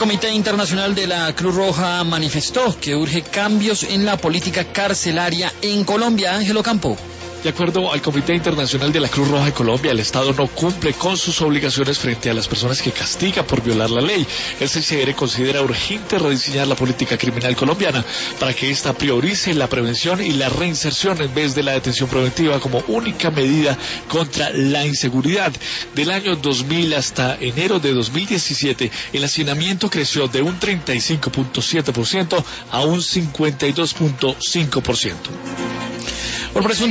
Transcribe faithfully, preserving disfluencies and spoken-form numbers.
Comité Internacional de la Cruz Roja manifestó que urge cambios en la política carcelaria en Colombia. Ángelo Campo. De acuerdo al Comité Internacional de la Cruz Roja de Colombia, el Estado no cumple con sus obligaciones frente a las personas que castiga por violar la ley. El C C R considera urgente rediseñar la política criminal colombiana para que ésta priorice la prevención y la reinserción en vez de la detención preventiva como única medida contra la inseguridad. Del año dos mil hasta enero de dos mil diecisiete, el hacinamiento creció de un treinta y cinco punto siete por ciento a un cincuenta y dos punto cinco por ciento. Por presunto